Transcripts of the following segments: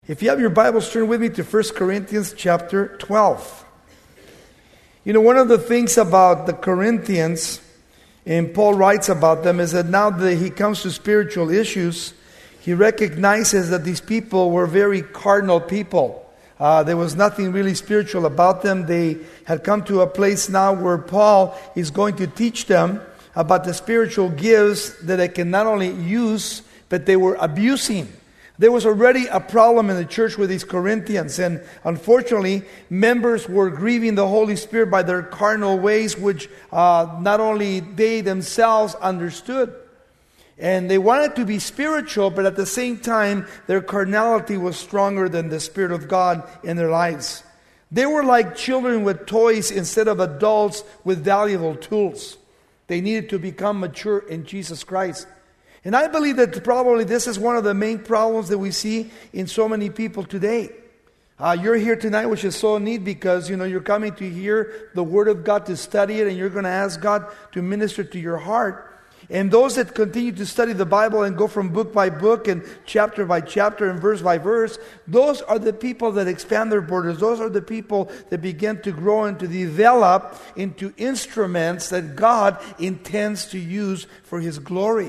If you have your Bibles, turn with me to 1 Corinthians chapter 12. You know, one of the things about the Corinthians, and Paul writes about them, is that now that he comes to spiritual issues, he recognizes that these people were very carnal people. There was nothing really spiritual about them. They had come to a place now where Paul is going to teach them about the spiritual gifts that they can not only use, but they were abusing. There was already a problem in the church with these Corinthians, and unfortunately, members were grieving the Holy Spirit by their carnal ways, which not only they themselves understood. And they wanted to be spiritual, but at the same time, their carnality was stronger than the Spirit of God in their lives. They were like children with toys instead of adults with valuable tools. They needed to become mature in Jesus Christ. And I believe that probably this is one of the main problems that we see in so many people today. You're here tonight, which is so neat because, you're coming to hear the Word of God, to study it, and you're going to ask God to minister to your heart. And those that continue to study the Bible and go from book by book and chapter by chapter and verse by verse, those are the people that expand their borders. Those are the people that begin to grow and to develop into instruments that God intends to use for His glory.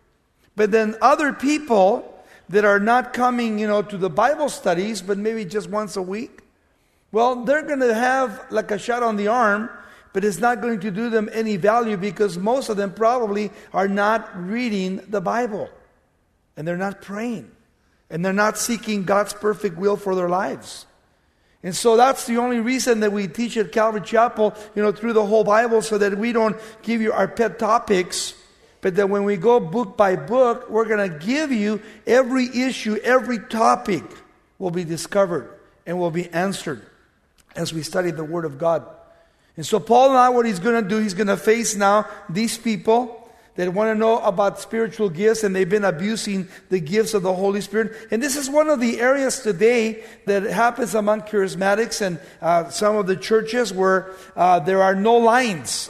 But then other people that are not coming, to the Bible studies, but maybe just once a week, well, they're going to have like a shot on the arm, but it's not going to do them any value because most of them probably are not reading the Bible. And they're not praying. And they're not seeking God's perfect will for their lives. And so that's the only reason that we teach at Calvary Chapel, through the whole Bible, so that we don't give you our pet topics, but that when we go book by book, we're going to give you every issue, every topic will be discovered and will be answered as we study the Word of God. And so Paul now, what he's going to do, he's going to face now these people that want to know about spiritual gifts, and they've been abusing the gifts of the Holy Spirit. And this is one of the areas today that happens among charismatics and some of the churches where there are no lines.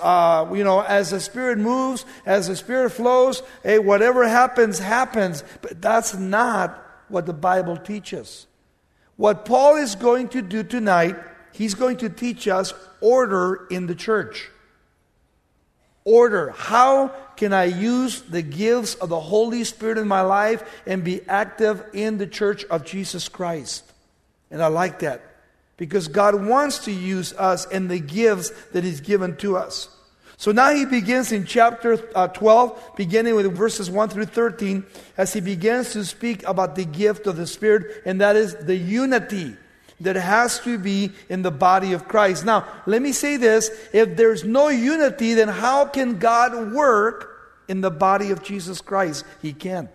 As the Spirit moves, as the Spirit flows, whatever happens, happens. But that's not what the Bible teaches. What Paul is going to do tonight, he's going to teach us order in the church. Order. How can I use the gifts of the Holy Spirit in my life and be active in the church of Jesus Christ? And I like that because God wants to use us and the gifts that He's given to us. So now he begins in chapter 12, beginning with verses 1 through 13, as he begins to speak about the gift of the Spirit, and that is the unity that has to be in the body of Christ. Now, let me say this. If there's no unity, then how can God work in the body of Jesus Christ? He can't.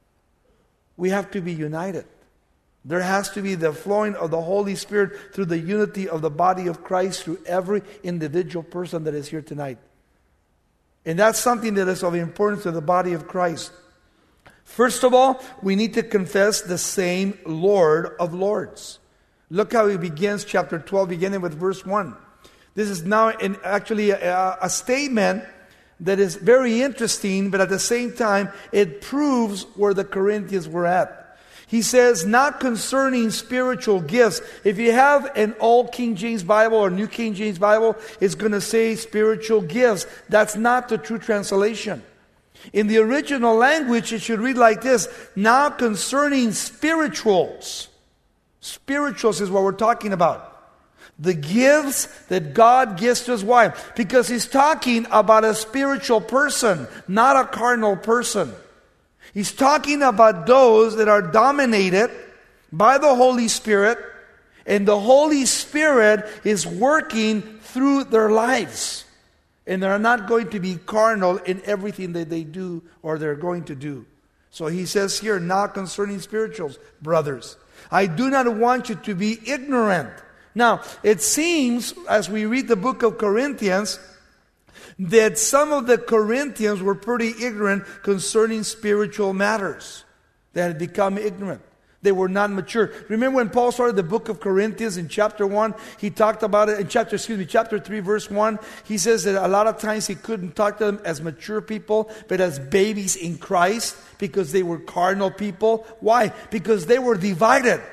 We have to be united. There has to be the flowing of the Holy Spirit through the unity of the body of Christ through every individual person that is here tonight. And that's something that is of importance to the body of Christ. First of all, we need to confess the same Lord of Lords. Look how he begins chapter 12, beginning with verse 1. This is now actually a statement that is very interesting, but at the same time, it proves where the Corinthians were at. He says, not concerning spiritual gifts. If you have an old King James Bible or New King James Bible, it's going to say spiritual gifts. That's not the true translation. In the original language, it should read like this, now concerning spirituals. Spirituals is what we're talking about. The gifts that God gives to us. Why? Because he's talking about a spiritual person, not a carnal person. He's talking about those that are dominated by the Holy Spirit, and the Holy Spirit is working through their lives. And they're not going to be carnal in everything that they do or they're going to do. So he says here, now concerning spirituals, brothers, I do not want you to be ignorant. Now, it seems, as we read the book of Corinthians, that some of the Corinthians were pretty ignorant concerning spiritual matters. They had become ignorant. They were not mature. Remember when Paul started the book of Corinthians in chapter 1, he talked about it in chapter 3, verse 1. He says that a lot of times he couldn't talk to them as mature people, but as babies in Christ, because they were carnal people. Why? Because they were divided.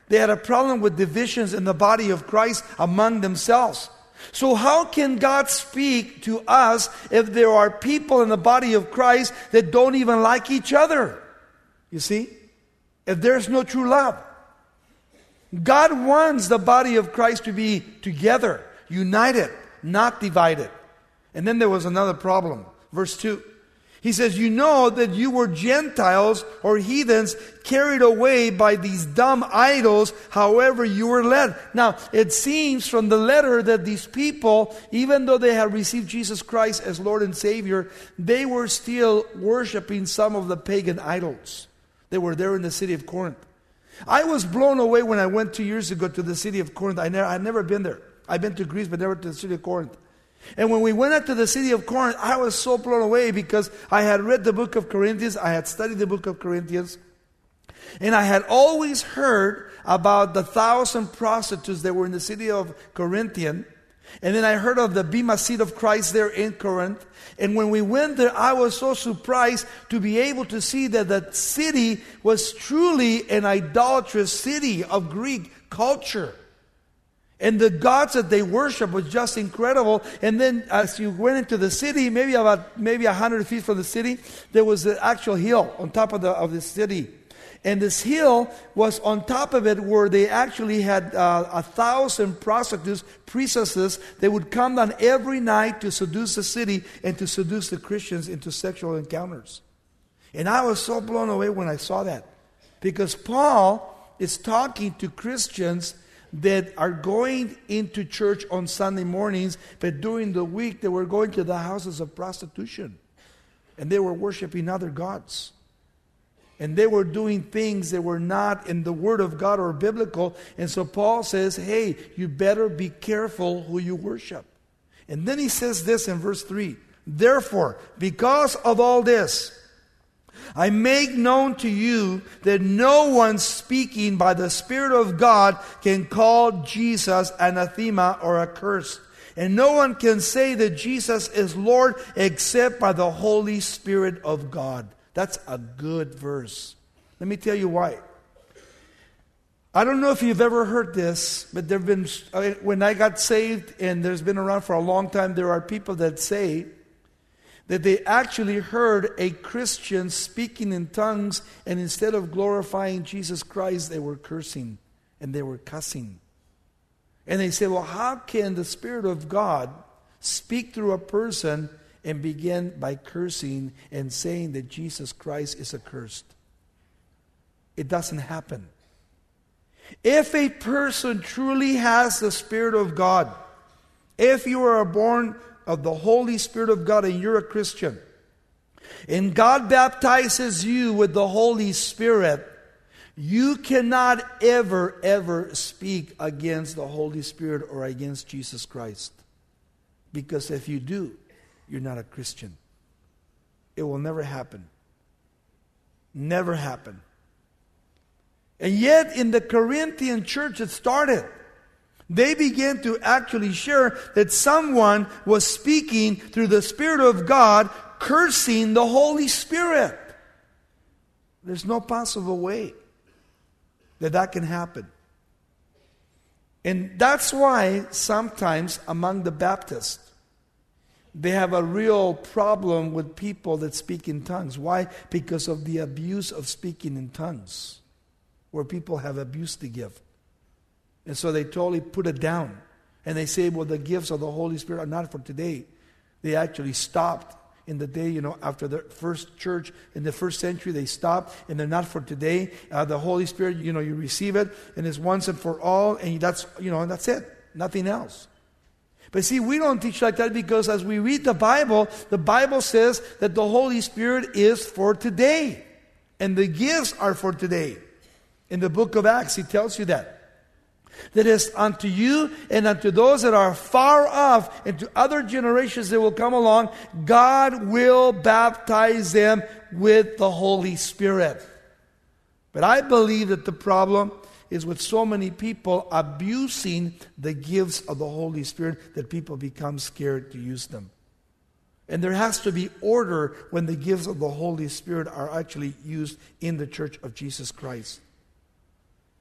They had a problem with divisions in the body of Christ among themselves. So how can God speak to us if there are people in the body of Christ that don't even like each other? You see? If there's no true love. God wants the body of Christ to be together, united, not divided. And then there was another problem. Verse 2. He says, you know that you were Gentiles or heathens carried away by these dumb idols, however you were led. Now, it seems from the letter that these people, even though they had received Jesus Christ as Lord and Savior, they were still worshiping some of the pagan idols. They were there in the city of Corinth. I was blown away when I went 2 years ago to the city of Corinth. I'd never been there. I've been to Greece, but never to the city of Corinth. And when we went up to the city of Corinth, I was so blown away because I had read the book of Corinthians, I had studied the book of Corinthians, and I had always heard about the 1,000 prostitutes that were in the city of Corinthian. And then I heard of the Bema seat of Christ there in Corinth. And when we went there, I was so surprised to be able to see that the city was truly an idolatrous city of Greek culture. And the gods that they worship was just incredible. And then as you went into the city, maybe 100 feet from the city, there was an actual hill on top of the city. And this hill was on top of it where they actually had 1,000 prostitutes, priestesses, that would come down every night to seduce the city and to seduce the Christians into sexual encounters. And I was so blown away when I saw that. Because Paul is talking to Christians that are going into church on Sunday mornings, but during the week they were going to the houses of prostitution. And they were worshiping other gods. And they were doing things that were not in the Word of God or biblical. And so Paul says, hey, you better be careful who you worship. And then he says this in verse 3. Therefore, because of all this, I make known to you that no one speaking by the Spirit of God can call Jesus anathema or accursed. And no one can say that Jesus is Lord except by the Holy Spirit of God. That's a good verse. Let me tell you why. I don't know if you've ever heard this, but there have been, when I got saved, and there's been around for a long time, there are people that say that they actually heard a Christian speaking in tongues, and instead of glorifying Jesus Christ, they were cursing and they were cussing. And they say, well, how can the Spirit of God speak through a person and begin by cursing and saying that Jesus Christ is accursed? It doesn't happen. If a person truly has the Spirit of God, if you are born of the Holy Spirit of God and you're a Christian, and God baptizes you with the Holy Spirit, you cannot ever speak against the Holy Spirit or against Jesus Christ. Because if you do, you're not a Christian. It will never happen. Never happen. And yet in the Corinthian church it started. They began to actually share that someone was speaking through the Spirit of God, cursing the Holy Spirit. There's no possible way that can happen. And that's why sometimes among the Baptists, they have a real problem with people that speak in tongues. Why? Because of the abuse of speaking in tongues, where people have abused the gift. And so they totally put it down. And they say, well, the gifts of the Holy Spirit are not for today. They actually stopped in the day, after the first church in the first century, they stopped, and they're not for today. The Holy Spirit, you receive it, and it's once and for all, and that's it. Nothing else. But see, we don't teach like that because as we read the Bible says that the Holy Spirit is for today. And the gifts are for today. In the book of Acts, he tells you that. That is unto you and unto those that are far off and to other generations that will come along, God will baptize them with the Holy Spirit. But I believe that the problem is with so many people abusing the gifts of the Holy Spirit that people become scared to use them. And there has to be order when the gifts of the Holy Spirit are actually used in the church of Jesus Christ.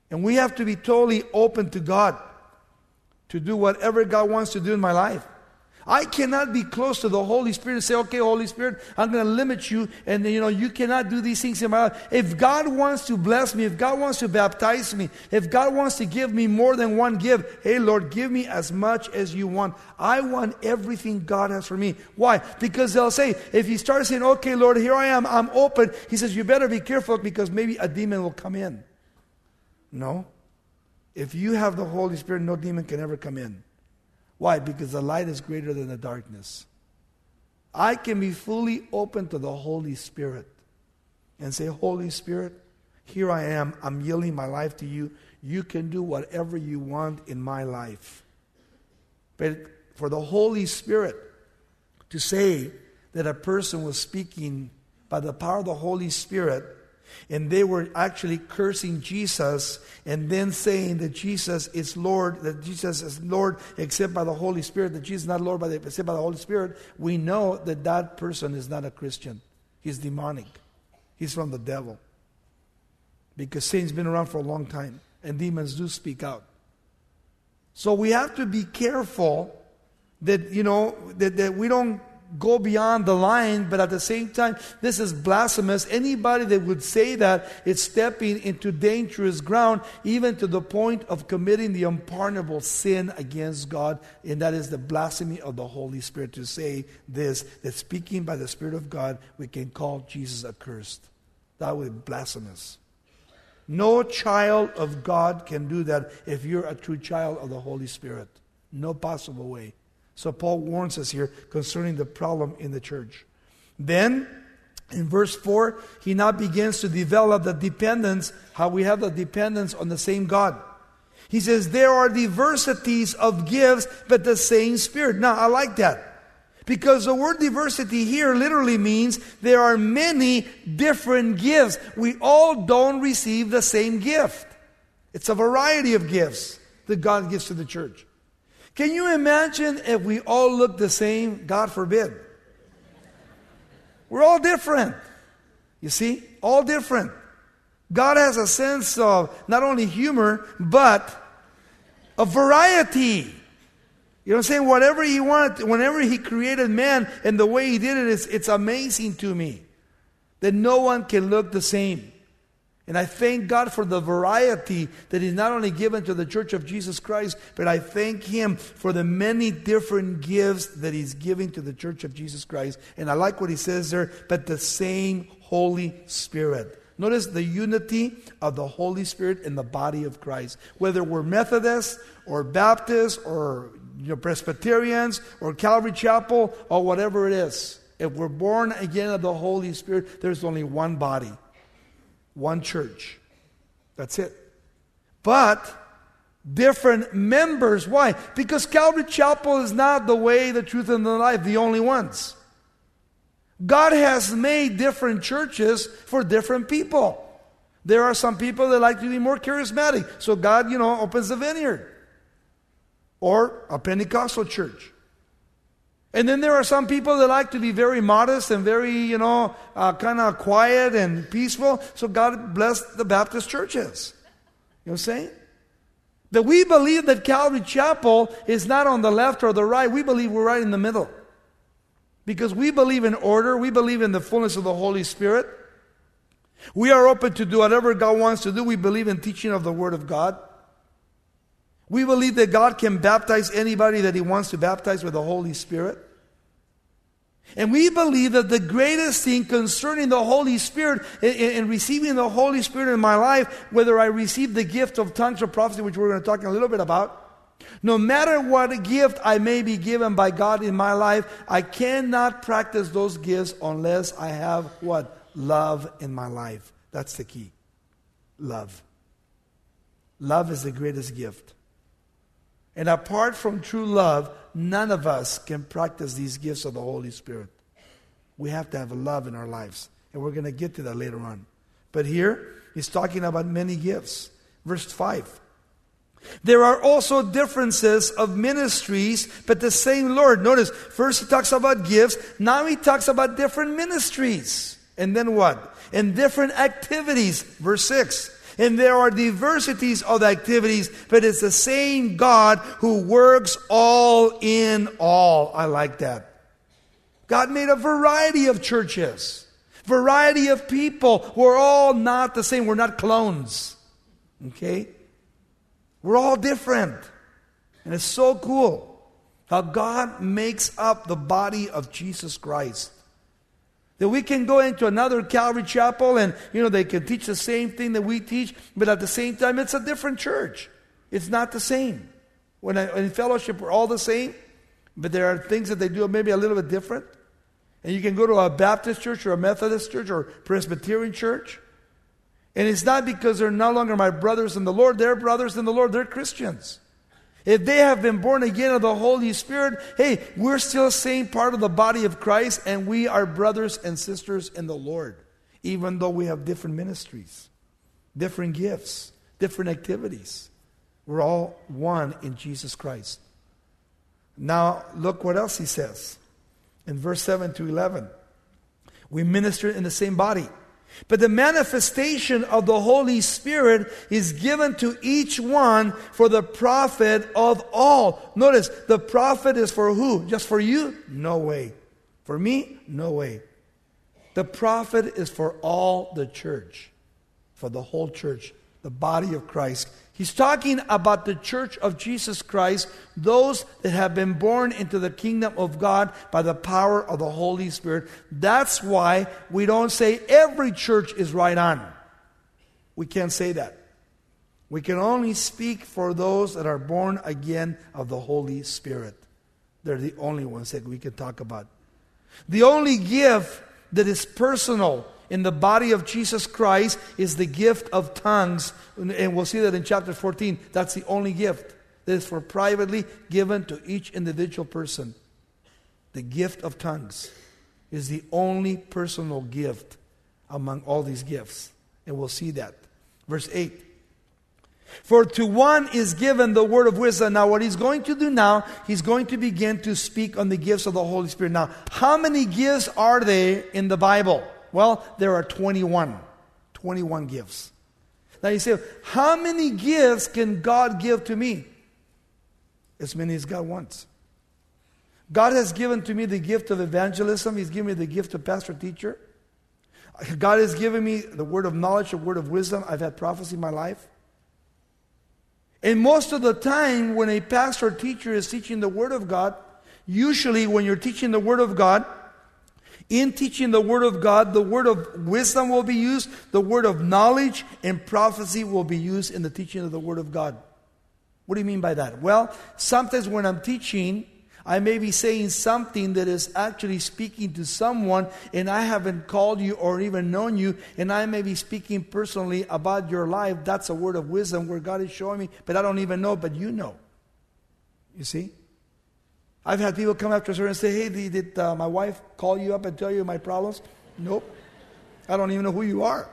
And we have to be totally open to God to do whatever God wants to do in my life. I cannot be close to the Holy Spirit and say, okay, Holy Spirit, I'm going to limit you, and you cannot do these things in my life. If God wants to bless me, if God wants to baptize me, if God wants to give me more than one gift, hey Lord, give me as much as you want. I want everything God has for me. Why? Because they'll say, if you start saying, okay Lord, here I am, I'm open, He says, you better be careful because maybe a demon will come in. No. If you have the Holy Spirit, no demon can ever come in. Why? Because the light is greater than the darkness. I can be fully open to the Holy Spirit and say, Holy Spirit, here I am. I'm yielding my life to you. You can do whatever you want in my life. But for the Holy Spirit to say that a person was speaking by the power of the Holy Spirit, and they were actually cursing Jesus and then saying that Jesus is Lord, that Jesus is Lord except by the Holy Spirit, that Jesus is not Lord except by the Holy Spirit, we know that that person is not a Christian. He's demonic. He's from the devil. Because Satan's been around for a long time and demons do speak out. So we have to be careful that, that we don't go beyond the line, but at the same time, this is blasphemous. Anybody that would say that is stepping into dangerous ground, even to the point of committing the unpardonable sin against God, and that is the blasphemy of the Holy Spirit to say this, that speaking by the Spirit of God, we can call Jesus accursed. That would be blasphemous. No child of God can do that if you're a true child of the Holy Spirit. No possible way. So Paul warns us here concerning the problem in the church. Then, in verse 4, he now begins to develop the dependence, how we have the dependence on the same God. He says, there are diversities of gifts, but the same Spirit. Now, I like that. Because the word diversity here literally means there are many different gifts. We all don't receive the same gift. It's a variety of gifts that God gives to the church. Can you imagine if we all look the same? God forbid. We're all different. You see? All different. God has a sense of not only humor, but a variety. You know what I'm saying? Whatever He wanted, whenever He created man and the way He did it, it's amazing to me that no one can look the same. And I thank God for the variety that He's not only given to the Church of Jesus Christ, but I thank Him for the many different gifts that He's giving to the Church of Jesus Christ. And I like what He says there, but the same Holy Spirit. Notice the unity of the Holy Spirit in the body of Christ. Whether we're Methodists or Baptists or Presbyterians or Calvary Chapel or whatever it is. If we're born again of the Holy Spirit, there's only one body. One church. That's it. But different members. Why? Because Calvary Chapel is not the way, the truth, and the life, the only ones. God has made different churches for different people. There are some people that like to be more charismatic. So God, opens the vineyard. Or a Pentecostal church. And then there are some people that like to be very modest and very, kind of quiet and peaceful. So God blessed the Baptist churches. You know what I'm saying? That we believe that Calvary Chapel is not on the left or the right. We believe we're right in the middle. Because we believe in order. We believe in the fullness of the Holy Spirit. We are open to do whatever God wants to do. We believe in teaching of the Word of God. We believe that God can baptize anybody that He wants to baptize with the Holy Spirit. And we believe that the greatest thing concerning the Holy Spirit and receiving the Holy Spirit in my life, whether I receive the gift of tongues or prophecy, which we're going to talk a little bit about, no matter what gift I may be given by God in my life, I cannot practice those gifts unless I have what? Love in my life. That's the key. Love. Love is the greatest gift. And apart from true love, none of us can practice these gifts of the Holy Spirit. We have to have love in our lives. And we're going to get to that later on. But here, he's talking about many gifts. Verse 5. There are also differences of ministries, but the same Lord. Notice, first he talks about gifts. Now he talks about different ministries. And then what? And different activities. Verse 6. and there are diversities of activities, but it's the same God who works all in all. I like that. God made a variety of churches, variety of people. We're all not the same. We're not clones. Okay? We're all different. And it's so cool how God makes up the body of Jesus Christ. That we can go into another Calvary Chapel and, they can teach the same thing that we teach, but at the same time, it's a different church. It's not the same. In fellowship, we're all the same, but there are things that they do maybe a little bit different. And you can go to a Baptist church or a Methodist church or Presbyterian church. And it's not because they're no longer my brothers in the Lord. They're brothers in the Lord. They're Christians. If they have been born again of the Holy Spirit, hey, we're still the same part of the body of Christ, and we are brothers and sisters in the Lord, even though we have different ministries, different gifts, different activities. We're all one in Jesus Christ. Now, look what else he says. In verse 7 to 11, we minister in the same body. But the manifestation of the Holy Spirit is given to each one for the profit of all. Notice, the profit is for who? Just for you? No way. For me? No way. The profit is for all the church, for the whole church, the body of Christ. He's talking about the church of Jesus Christ, those that have been born into the kingdom of God by the power of the Holy Spirit. That's why we don't say every church is right on. We can't say that. We can only speak for those that are born again of the Holy Spirit. They're the only ones that we can talk about. The only gift that is personal in the body of Jesus Christ is the gift of tongues. And we'll see that in chapter 14. That's the only gift that is for privately given to each individual person. The gift of tongues is the only personal gift among all these gifts. And we'll see that. Verse 8. For to one is given the word of wisdom. Now what he's going to do now, he's going to begin to speak on the gifts of the Holy Spirit. Now, how many gifts are there in the Bible? Well, there are 21. 21 gifts. Now you say, how many gifts can God give to me? As many as God wants. God has given to me the gift of evangelism. He's given me the gift of pastor-teacher. God has given me the word of knowledge, the word of wisdom. I've had prophecy in my life. And most of the time when a pastor or teacher is teaching the word of God, usually when you're teaching the word of God, in teaching the word of God, the word of wisdom will be used, the word of knowledge and prophecy will be used in the teaching of the word of God. What do you mean by that? Well, sometimes when I'm teaching, I may be saying something that is actually speaking to someone, and I haven't called you or even known you, and I may be speaking personally about your life. That's a word of wisdom where God is showing me, but I don't even know, but you know. You see? I've had people come after service and say, hey, did my wife call you up and tell you my problems? Nope. I don't even know who you are.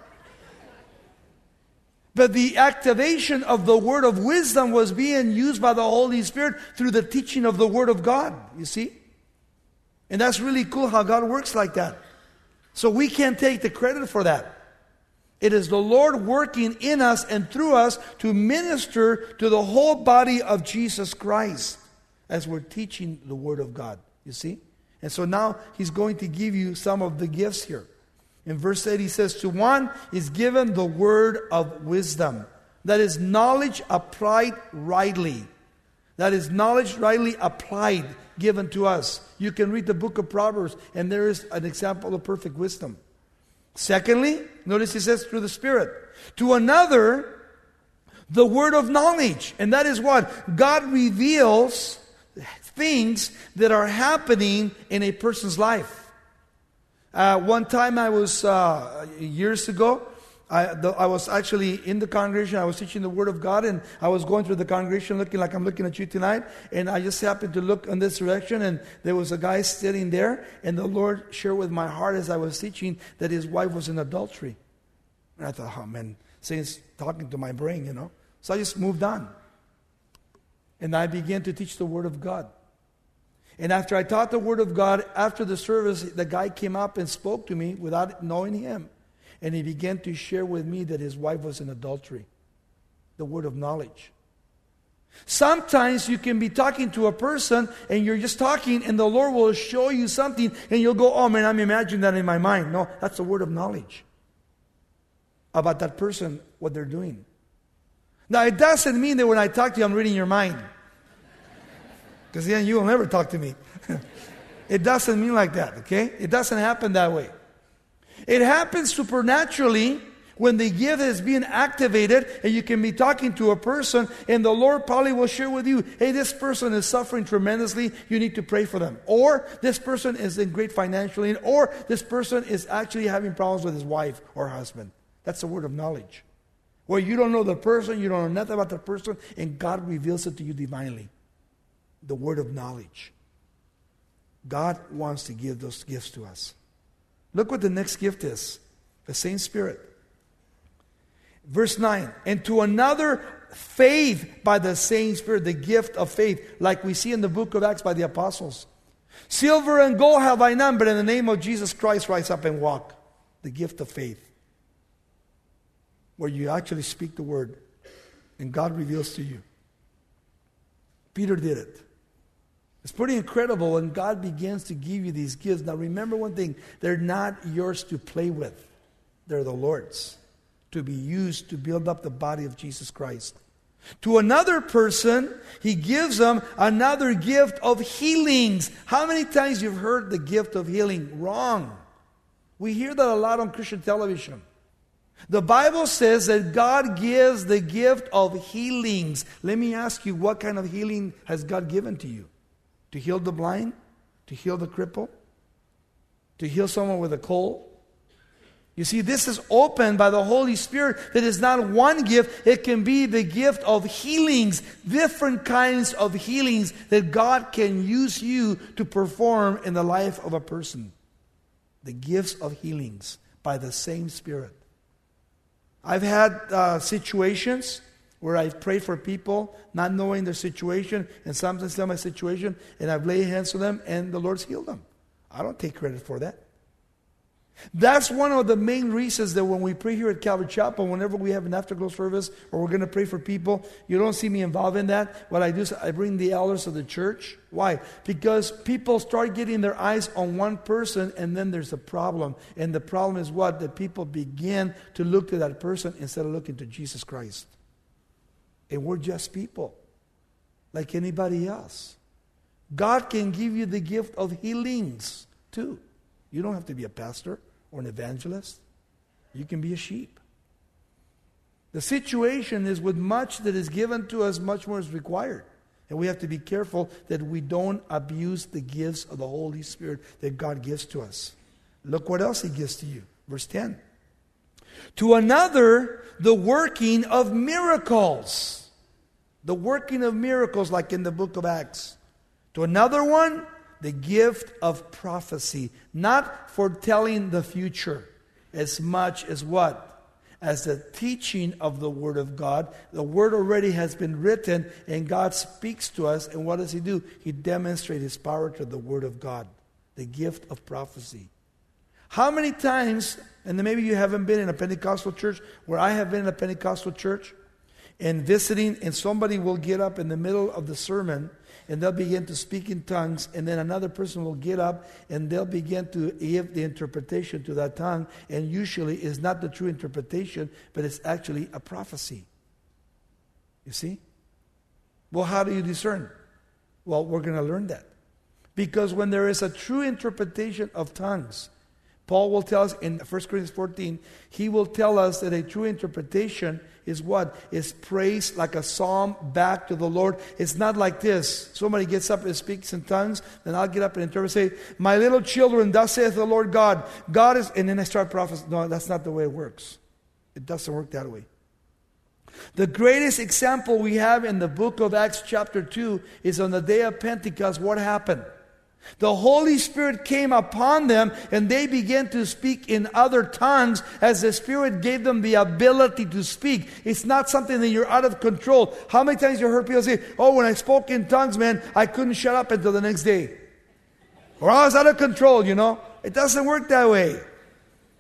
But the activation of the word of wisdom was being used by the Holy Spirit through the teaching of the word of God, you see? And that's really cool how God works like that. So we can't take the credit for that. It is the Lord working in us and through us to minister to the whole body of Jesus Christ as we're teaching the word of God, you see? And so now he's going to give you some of the gifts here. In verse 8 he says, to one is given the word of wisdom. That is knowledge applied rightly. That is knowledge rightly applied, given to us. You can read the book of Proverbs and there is an example of perfect wisdom. Secondly, notice he says through the Spirit. To another, the word of knowledge. And that is what? God reveals things that are happening in a person's life. One time I was, years ago, I was actually in the congregation. I was teaching the Word of God, and I was going through the congregation looking like I'm looking at you tonight. And I just happened to look in this direction, and there was a guy sitting there. And the Lord shared with my heart as I was teaching that his wife was in adultery. And I thought, oh man, Satan's talking to my brain, you know. So I just moved on. And I began to teach the Word of God. And after I taught the Word of God, after the service, the guy came up and spoke to me without knowing him. And he began to share with me that his wife was in adultery. The word of knowledge. Sometimes you can be talking to a person and you're just talking and the Lord will show you something and you'll go, oh man, I'm imagining that in my mind. No, that's the word of knowledge about that person, what they're doing. Now it doesn't mean that when I talk to you, I'm reading your mind. Because then you will never talk to me. It doesn't mean like that, okay? It doesn't happen that way. It happens supernaturally when the gift is being activated and you can be talking to a person and the Lord probably will share with you, hey, this person is suffering tremendously, you need to pray for them. Or this person is in great financial need, or this person is actually having problems with his wife or husband. That's the word of knowledge. Where you don't know the person, you don't know nothing about the person, and God reveals it to you divinely. The word of knowledge. God wants to give those gifts to us. Look what the next gift is. The same Spirit. Verse 9. And to another, faith by the same Spirit. The gift of faith. Like we see in the book of Acts by the apostles. Silver and gold have I none, but in the name of Jesus Christ rise up and walk. The gift of faith. Where you actually speak the word. And God reveals to you. Peter did it. It's pretty incredible when God begins to give you these gifts. Now remember one thing, they're not yours to play with. They're the Lord's, to be used to build up the body of Jesus Christ. To another person, he gives them another gift of healings. How many times you've heard the gift of healing? Wrong. We hear that a lot on Christian television. The Bible says that God gives the gift of healings. Let me ask you, what kind of healing has God given to you? To heal the blind? To heal the cripple? To heal someone with a cold? You see, this is opened by the Holy Spirit. That is not one gift. It can be the gift of healings. Different kinds of healings that God can use you to perform in the life of a person. The gifts of healings by the same Spirit. I've had situations where I've prayed for people, not knowing their situation, and sometimes tell my situation, and I've laid hands on them, and the Lord's healed them. I don't take credit for that. That's one of the main reasons that when we pray here at Calvary Chapel, whenever we have an afterglow service, or we're going to pray for people, you don't see me involved in that. What I do is I bring the elders of the church. Why? Because people start getting their eyes on one person, and then there's a problem. And the problem is what? That people begin to look to that person instead of looking to Jesus Christ. And we're just people, like anybody else. God can give you the gift of healings, too. You don't have to be a pastor or an evangelist. You can be a sheep. The situation is with much that is given to us, much more is required. And we have to be careful that we don't abuse the gifts of the Holy Spirit that God gives to us. Look what else He gives to you. Verse 10. To another, the working of miracles. The working of miracles like in the book of Acts. To another one, the gift of prophecy. Not foretelling the future as much as what? As the teaching of the Word of God. The Word already has been written and God speaks to us. And what does He do? He demonstrates His power to the Word of God. The gift of prophecy. How many times, and maybe you haven't been in a Pentecostal church, where I have been in a Pentecostal church, and visiting, and somebody will get up in the middle of the sermon, and they'll begin to speak in tongues, and then another person will get up, and they'll begin to give the interpretation to that tongue, and usually it's not the true interpretation, but it's actually a prophecy. You see? Well, how do you discern? Well, we're going to learn that. Because when there is a true interpretation of tongues, Paul will tell us in 1 Corinthians 14, he will tell us that a true interpretation is what? Is praise like a psalm back to the Lord. It's not like this. Somebody gets up and speaks in tongues, then I'll get up and interpret and say, my little children, thus saith the Lord God. God is, and then I start prophesying. No, that's not the way it works. It doesn't work that way. The greatest example we have in the book of Acts chapter 2 is on the day of Pentecost. What happened? The Holy Spirit came upon them and they began to speak in other tongues as the Spirit gave them the ability to speak. It's not something that you're out of control. How many times you heard people say, oh, when I spoke in tongues, man, I couldn't shut up until the next day. Or I was out of control, you know. It doesn't work that way.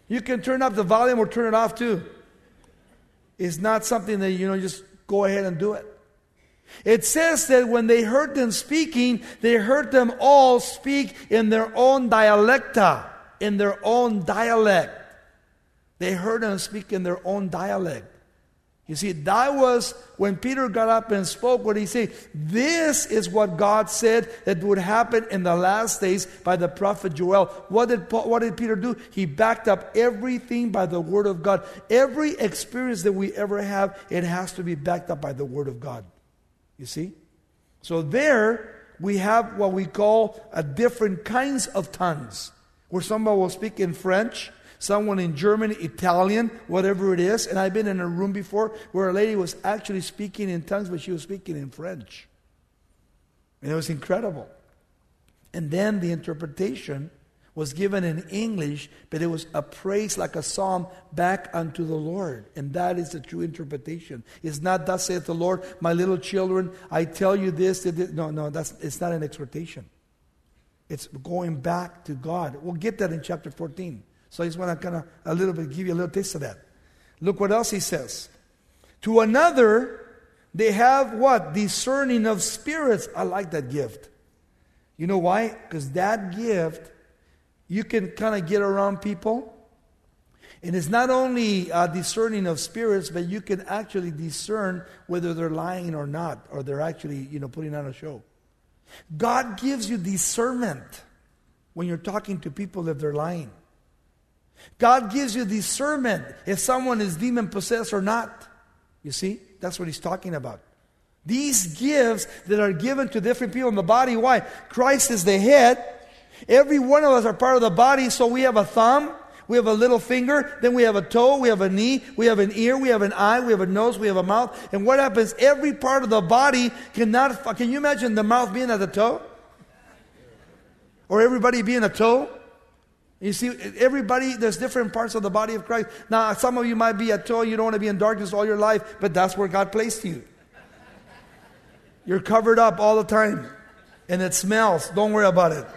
You can turn up the volume or turn it off too. It's not something that, just go ahead and do it. It says that when they heard them speaking, they heard them all speak in their own dialecta, in their own dialect. They heard them speak in their own dialect. You see, that was when Peter got up and spoke, what he said, this is what God said that would happen in the last days by the prophet Joel. What did Peter do? He backed up everything by the word of God. Every experience that we ever have, it has to be backed up by the word of God. You see? So there we have what we call different kinds of tongues, where somebody will speak in French, someone in German, Italian, whatever it is. And I've been in a room before where a lady was actually speaking in tongues, but she was speaking in French. And it was incredible. And then the interpretation was given in English, but it was a praise like a psalm back unto the Lord. And that is the true interpretation. It's not, thus saith the Lord, my little children, I tell you this. No, it's not an exhortation. It's going back to God. We'll get that in chapter 14. So I just want to give you a little taste of that. Look what else he says. To another, they have what? Discerning of spirits. I like that gift. You know why? Because that gift, you can kind of get around people. And it's not only discerning of spirits, but you can actually discern whether they're lying or not, or they're actually, putting on a show. God gives you discernment when you're talking to people if they're lying. God gives you discernment if someone is demon-possessed or not. You see? That's what he's talking about. These gifts that are given to different people in the body. Why? Christ is the head. Every one of us are part of the body, so we have a thumb, we have a little finger, then we have a toe, we have a knee, we have an ear, we have an eye, we have a nose, we have a mouth. And what happens? Every part of the body can you imagine the mouth being at the toe? Or everybody being a toe? You see, everybody, there's different parts of the body of Christ. Now, some of you might be a toe, you don't want to be in darkness all your life, but that's where God placed you. You're covered up all the time, and it smells. Don't worry about it.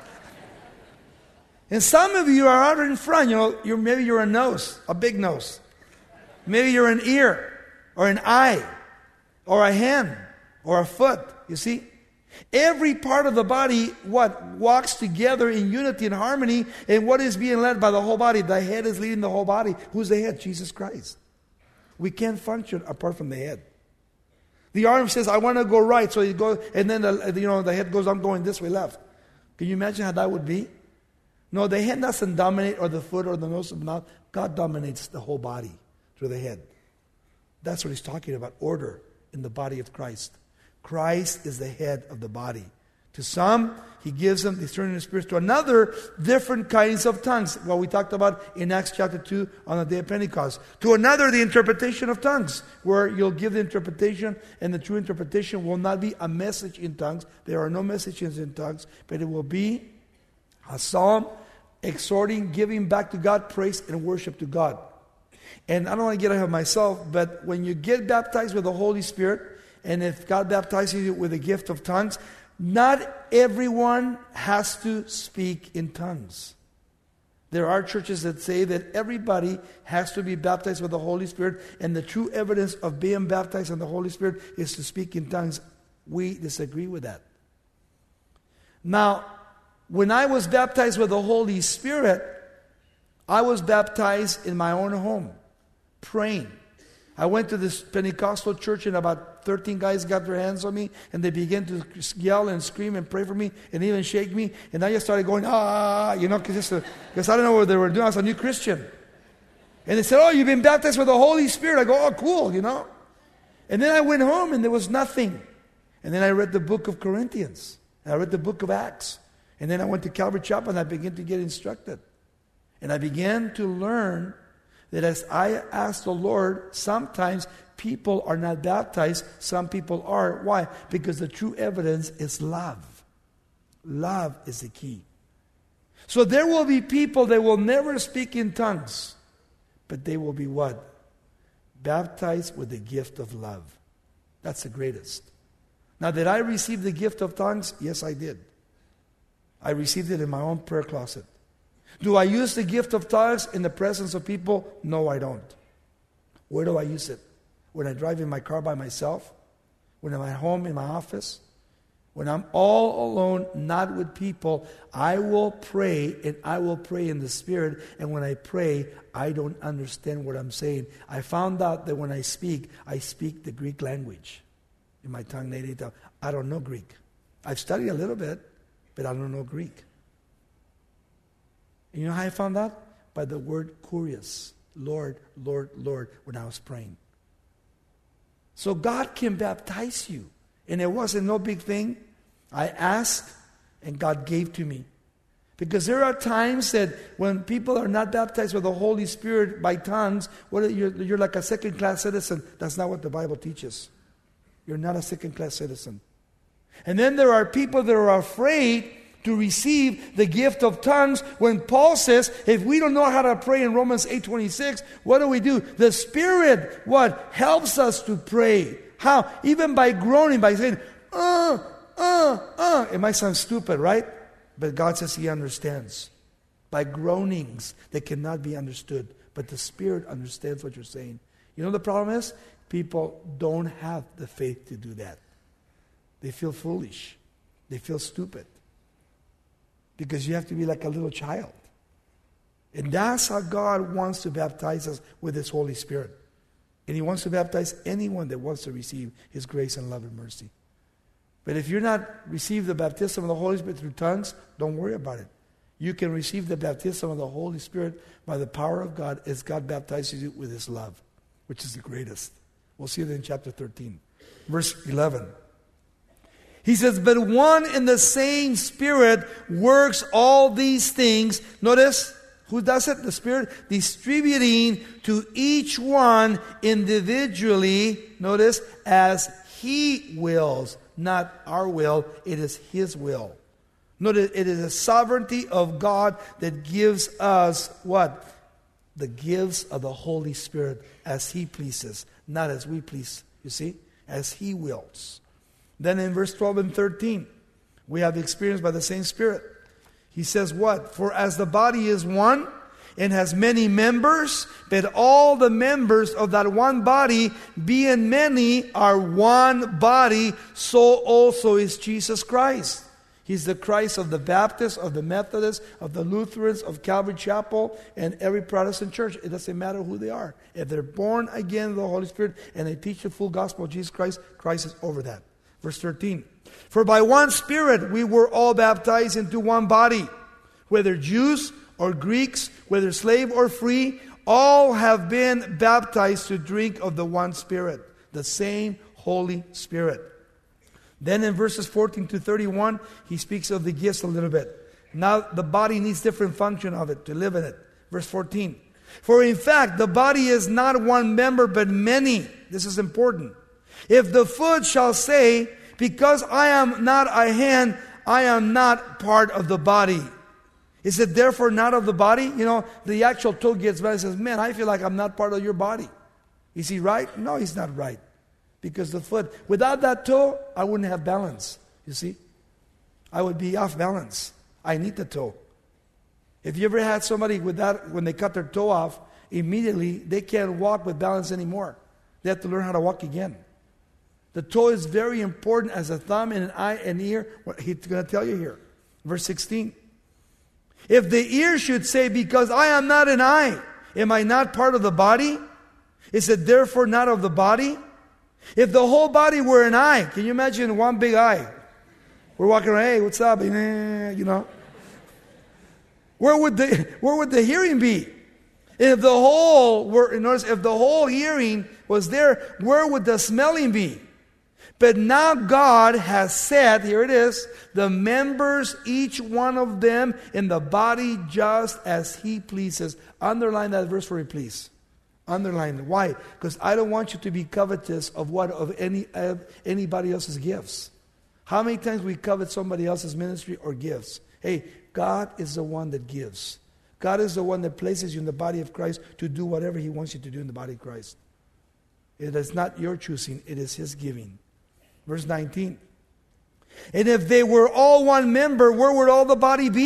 And some of you are out in front, maybe you're a nose, a big nose. Maybe you're an ear, or an eye, or a hand, or a foot, you see? Every part of the body, walks together in unity and harmony, and what is being led by the whole body? The head is leading the whole body. Who's the head? Jesus Christ. We can't function apart from the head. The arm says, I want to go right, so you go, and then the head goes, I'm going this way, left. Can you imagine how that would be? No, the head doesn't dominate, or the foot, or the nose, or the mouth. God dominates the whole body through the head. That's what he's talking about, order in the body of Christ. Christ is the head of the body. To some, he gives them discerning of spirits. To another, different kinds of tongues. What we talked about in Acts chapter 2 on the day of Pentecost. To another, the interpretation of tongues, where you'll give the interpretation, and the true interpretation will not be a message in tongues. There are no messages in tongues, but it will be a psalm, exhorting, giving back to God, praise and worship to God. And I don't want to get ahead of myself, but when you get baptized with the Holy Spirit, and if God baptizes you with the gift of tongues, not everyone has to speak in tongues. There are churches that say that everybody has to be baptized with the Holy Spirit, and the true evidence of being baptized in the Holy Spirit is to speak in tongues. We disagree with that. Now, when I was baptized with the Holy Spirit, I was baptized in my own home, praying. I went to this Pentecostal church, and about 13 guys got their hands on me, and they began to yell and scream and pray for me and even shake me. And I just started going, because I don't know what they were doing. I was a new Christian. And they said, oh, you've been baptized with the Holy Spirit. I go, oh, cool, And then I went home, and there was nothing. And then I read the book of Corinthians. And I read the book of Acts. And then I went to Calvary Chapel, and I began to get instructed. And I began to learn that as I asked the Lord, sometimes people are not baptized, some people are. Why? Because the true evidence is love. Love is the key. So there will be people that will never speak in tongues, but they will be what? Baptized with the gift of love. That's the greatest. Now, did I receive the gift of tongues? Yes, I did. I received it in my own prayer closet. Do I use the gift of tongues in the presence of people? No, I don't. Where do I use it? When I drive in my car by myself? When I'm at home in my office? When I'm all alone, not with people, I will pray, and I will pray in the Spirit. And when I pray, I don't understand what I'm saying. I found out that when I speak the Greek language in my tongue, native tongue. I don't know Greek. I've studied a little bit, but I don't know Greek. And you know how I found out? By the word kurios. Lord, Lord, Lord, when I was praying. So God can baptize you. And it wasn't no big thing. I asked, and God gave to me. Because there are times that when people are not baptized with the Holy Spirit by tongues, you're like a second-class citizen. That's not what the Bible teaches. You're not a second-class citizen. And then there are people that are afraid to receive the gift of tongues when Paul says, if we don't know how to pray in Romans 8:26, what do? The Spirit, helps us to pray. How? Even by groaning, by saying, It might sound stupid, right? But God says He understands. By groanings that cannot be understood. But the Spirit understands what you're saying. You know the problem is? People don't have the faith to do that. They feel foolish. They feel stupid. Because you have to be like a little child. And that's how God wants to baptize us with His Holy Spirit. And He wants to baptize anyone that wants to receive His grace and love and mercy. But if you're not received the baptism of the Holy Spirit through tongues, don't worry about it. You can receive the baptism of the Holy Spirit by the power of God as God baptizes you with His love, which is the greatest. We'll see it in chapter 13. Verse 11. He says, but one and the same Spirit works all these things. Notice, who does it? The Spirit. Distributing to each one individually, notice, as He wills. Not our will, it is His will. Notice, it is the sovereignty of God that gives us what? The gifts of the Holy Spirit as He pleases, not as we please, you see? As He wills. Then in verse 12 and 13, we have the experience by the same Spirit. He says what? For as the body is one and has many members, but all the members of that one body, being many, are one body, so also is Jesus Christ. He's the Christ of the Baptists, of the Methodists, of the Lutherans, of Calvary Chapel, and every Protestant church. It doesn't matter who they are. If they're born again of the Holy Spirit and they teach the full gospel of Jesus Christ, Christ is over that. Verse 13. For by one Spirit we were all baptized into one body, whether Jews or Greeks, whether slave or free, all have been baptized to drink of the one Spirit, the same Holy Spirit. Then in verses 14 to 31, he speaks of the gifts a little bit. Now the body needs different function of it to live in it. Verse 14. For in fact, the body is not one member, but many. This is important. If the foot shall say, because I am not a hand, I am not part of the body. Is it therefore not of the body? You know, the actual toe gets mad and says, man, I feel like I'm not part of your body. Is he right? No, he's not right. Because the foot, without that toe, I wouldn't have balance. You see? I would be off balance. I need the toe. If you ever had somebody with that, when they cut their toe off, immediately they can't walk with balance anymore. They have to learn how to walk again. The toe is very important as a thumb and an eye and ear. What he's going to tell you here. Verse 16. If the ear should say, because I am not an eye, am I not part of the body? Is it therefore not of the body? If the whole body were an eye, can you imagine one big eye? We're walking around, hey, what's up? You know. Where would the hearing be? If the whole if the whole hearing was there, where would the smelling be? But now God has set, here it is, the members, each one of them, in the body just as He pleases. Underline that verse for me, please. Underline it. Why? Because I don't want you to be covetous of anybody else's gifts. How many times we covet somebody else's ministry or gifts? Hey, God is the one that gives. God is the one that places you in the body of Christ to do whatever He wants you to do in the body of Christ. It is not your choosing, it is His giving. Verse 19. And if they were all one member, where would all the body be?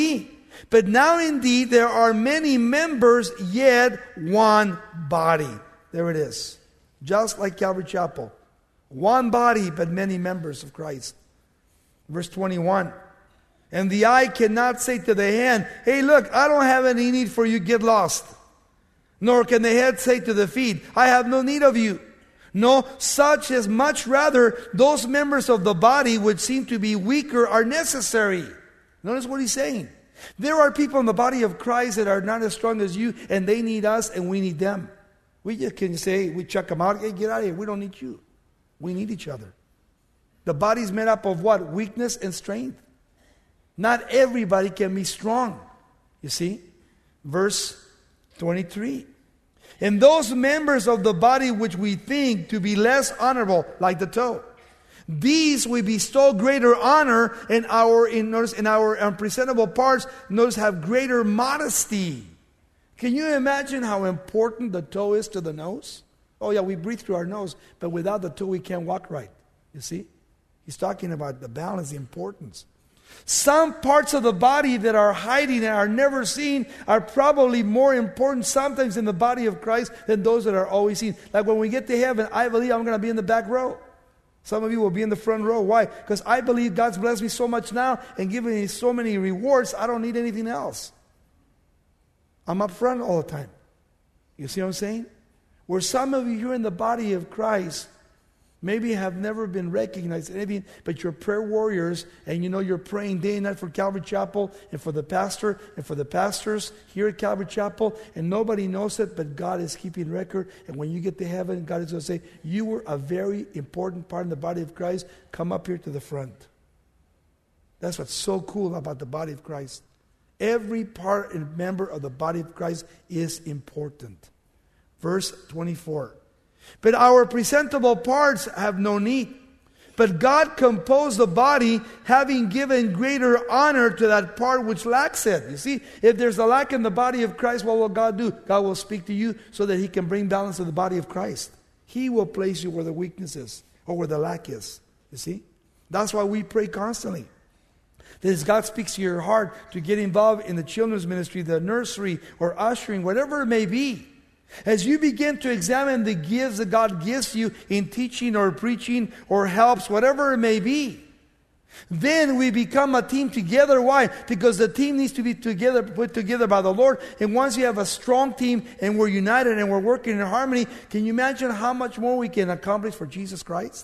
But now indeed there are many members, yet one body. There it is. Just like Calvary Chapel. One body, but many members of Christ. Verse 21. And the eye cannot say to the hand, hey, look, I don't have any need for you, get lost. Nor can the head say to the feet, I have no need of you. No, such as much rather those members of the body which seem to be weaker are necessary. Notice what he's saying. There are people in the body of Christ that are not as strong as you, and they need us and we need them. We just can say, we chuck them out, hey, get out of here, we don't need you. We need each other. The body's made up of what? Weakness and strength. Not everybody can be strong. You see? Verse 23. And those members of the body which we think to be less honorable, like the toe, these we bestow greater honor, and in our unpresentable parts, notice, have greater modesty. Can you imagine how important the toe is to the nose? Oh yeah, we breathe through our nose, but without the toe we can't walk right. You see? He's talking about the balance, the importance. Some parts of the body that are hiding and are never seen are probably more important sometimes in the body of Christ than those that are always seen. Like when we get to heaven, I believe I'm going to be in the back row. Some of you will be in the front row. Why? Because I believe God's blessed me so much now and given me so many rewards, I don't need anything else. I'm up front all the time. You see what I'm saying? Where some of you here in the body of Christ maybe have never been recognized, anything, but you're prayer warriors, and you know you're praying day and night for Calvary Chapel and for the pastor and for the pastors here at Calvary Chapel, and nobody knows it, but God is keeping record. And when you get to heaven, God is going to say, you were a very important part in the body of Christ. Come up here to the front. That's what's so cool about the body of Christ. Every part and member of the body of Christ is important. Verse 24. But our presentable parts have no need. But God composed the body, having given greater honor to that part which lacks it. You see, if there's a lack in the body of Christ, what will God do? God will speak to you so that He can bring balance to the body of Christ. He will place you where the weakness is or where the lack is. You see? That's why we pray constantly. That as God speaks to your heart to get involved in the children's ministry, the nursery, or ushering, whatever it may be. As you begin to examine the gifts that God gives you in teaching or preaching or helps, whatever it may be, then we become a team together. Why? Because the team needs to be together, put together by the Lord. And once you have a strong team and we're united and we're working in harmony, can you imagine how much more we can accomplish for Jesus Christ?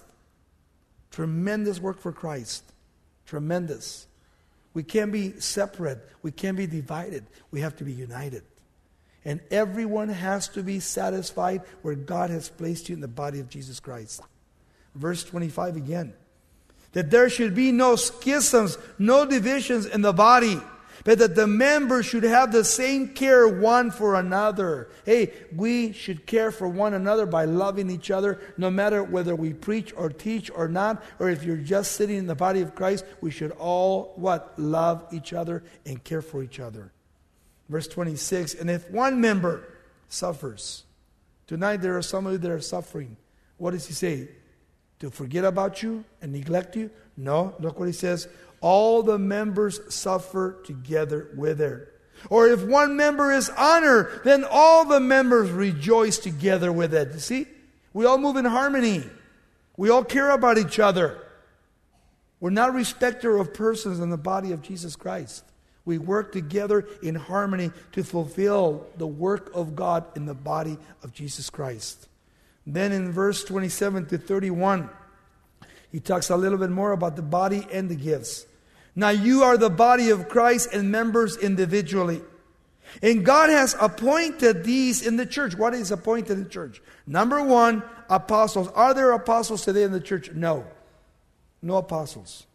Tremendous work for Christ. Tremendous. We can't be separate. We can't be divided. We have to be united. And everyone has to be satisfied where God has placed you in the body of Jesus Christ. Verse 25 again. That there should be no schisms, no divisions in the body, but that the members should have the same care one for another. Hey, we should care for one another by loving each other, no matter whether we preach or teach or not, or if you're just sitting in the body of Christ, we should all, what? Love each other and care for each other. Verse 26, and if one member suffers, tonight there are some of you that are suffering. What does he say? To forget about you and neglect you? No, look what he says. All the members suffer together with her. Or if one member is honored, then all the members rejoice together with it. You see? We all move in harmony. We all care about each other. We're not respecter of persons in the body of Jesus Christ. We work together in harmony to fulfill the work of God in the body of Jesus Christ. Then in verse 27 to 31, he talks a little bit more about the body and the gifts. Now you are the body of Christ and members individually. And God has appointed these in the church. What is appointed in the church? Number one, apostles. Are there apostles today in the church? No. No apostles.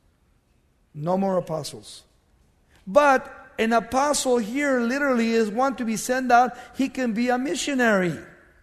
No more apostles. But an apostle here literally is one to be sent out. He can be a missionary.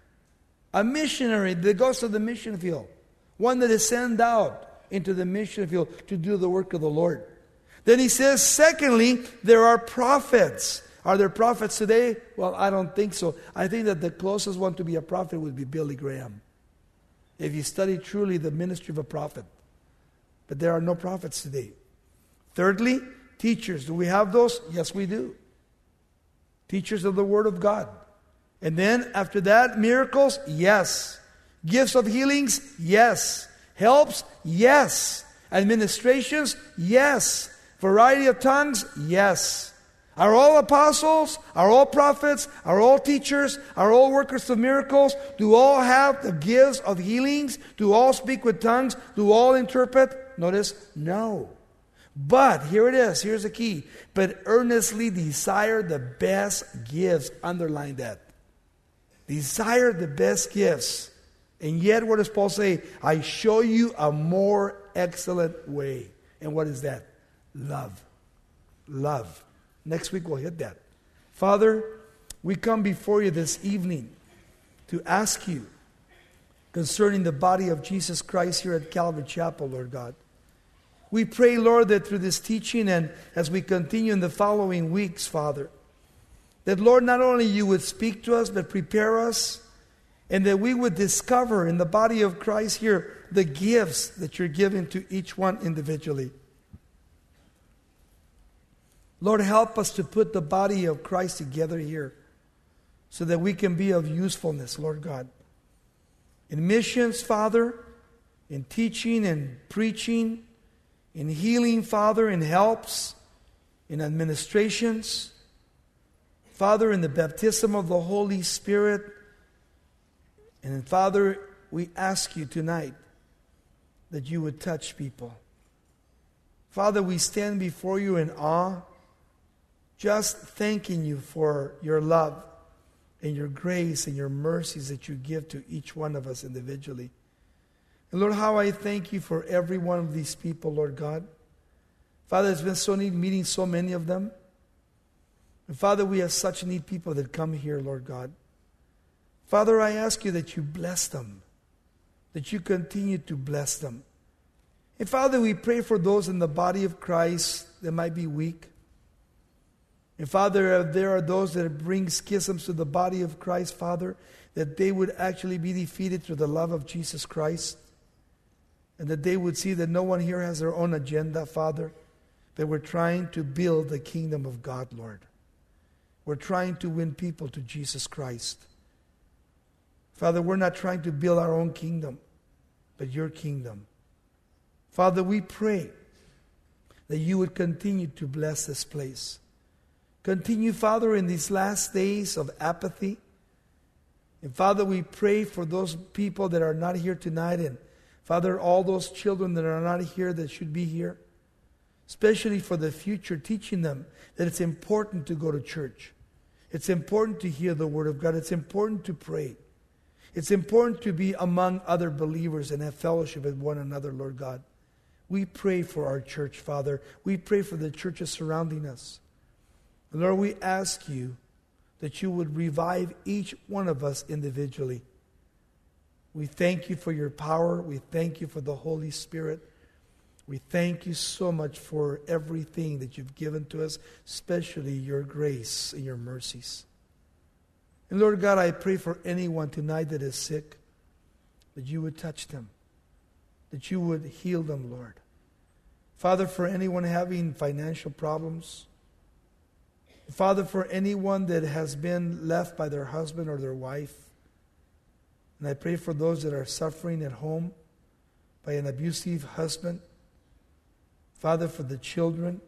A missionary that goes to the mission field. One that is sent out into the mission field to do the work of the Lord. Then he says, secondly, there are prophets. Are there prophets today? Well, I don't think so. I think that the closest one to be a prophet would be Billy Graham. If you study truly the ministry of a prophet. But there are no prophets today. Thirdly, Teachers, do we have those? Yes, we do. Teachers of the Word of God. And then after that, miracles? Yes. Gifts of healings? Yes. Helps? Yes. Administrations? Yes. Variety of tongues? Yes. Are all apostles? Are all prophets? Are all teachers? Are all workers of miracles? Do all have the gifts of healings? Do all speak with tongues? Do all interpret? Notice, no. But, here it is, here's the key. But earnestly desire the best gifts. Underline that. Desire the best gifts. And yet, what does Paul say? I show you a more excellent way. And what is that? Love. Love. Next week we'll hit that. Father, we come before you this evening to ask you concerning the body of Jesus Christ here at Calvary Chapel, Lord God. We pray, Lord, that through this teaching and as we continue in the following weeks, Father, that, Lord, not only you would speak to us, but prepare us, and that we would discover in the body of Christ here the gifts that you're giving to each one individually. Lord, help us to put the body of Christ together here so that we can be of usefulness, Lord God. In missions, Father, in teaching and preaching, in healing, Father, in helps, in administrations, Father, in the baptism of the Holy Spirit. And Father, we ask you tonight that you would touch people. Father, we stand before you in awe, just thanking you for your love and your grace and your mercies that you give to each one of us individually. And Lord, how I thank you for every one of these people, Lord God. Father, it's been so neat meeting so many of them. And Father, we have such neat people that come here, Lord God. Father, I ask you that you bless them, that you continue to bless them. And Father, we pray for those in the body of Christ that might be weak. And Father, if there are those that bring schisms to the body of Christ, Father, that they would actually be defeated through the love of Jesus Christ. And that they would see that no one here has their own agenda, Father. That we're trying to build the kingdom of God, Lord. We're trying to win people to Jesus Christ. Father, we're not trying to build our own kingdom, but your kingdom. Father, we pray that you would continue to bless this place. Continue, Father, in these last days of apathy. And Father, we pray for those people that are not here tonight. And Father, all those children that are not here that should be here. Especially for the future, teaching them that it's important to go to church. It's important to hear the Word of God. It's important to pray. It's important to be among other believers and have fellowship with one another, Lord God. We pray for our church, Father. We pray for the churches surrounding us. Lord, we ask you that you would revive each one of us individually. We thank you for your power. We thank you for the Holy Spirit. We thank you so much for everything that you've given to us, especially your grace and your mercies. And Lord God, I pray for anyone tonight that is sick, that you would touch them, that you would heal them, Lord. Father, for anyone having financial problems, Father, for anyone that has been left by their husband or their wife, and I pray for those that are suffering at home by an abusive husband, Father, for the children.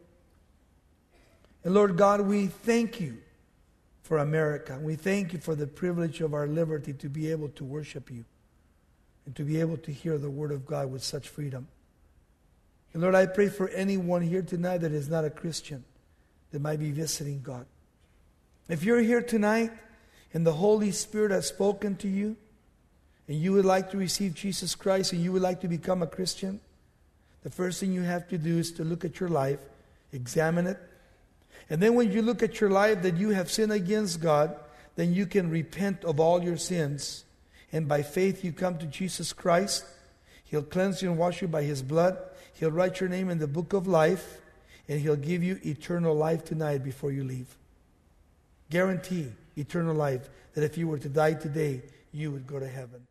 And Lord God, we thank you for America. We thank you for the privilege of our liberty to be able to worship you and to be able to hear the Word of God with such freedom. And Lord, I pray for anyone here tonight that is not a Christian that might be visiting God. If you're here tonight and the Holy Spirit has spoken to you and you would like to receive Jesus Christ and you would like to become a Christian, the first thing you have to do is to look at your life, examine it. And then when you look at your life that you have sinned against God, then you can repent of all your sins. And by faith you come to Jesus Christ. He'll cleanse you and wash you by His blood. He'll write your name in the book of life. And He'll give you eternal life tonight before you leave. Guarantee eternal life, that if you were to die today, you would go to heaven.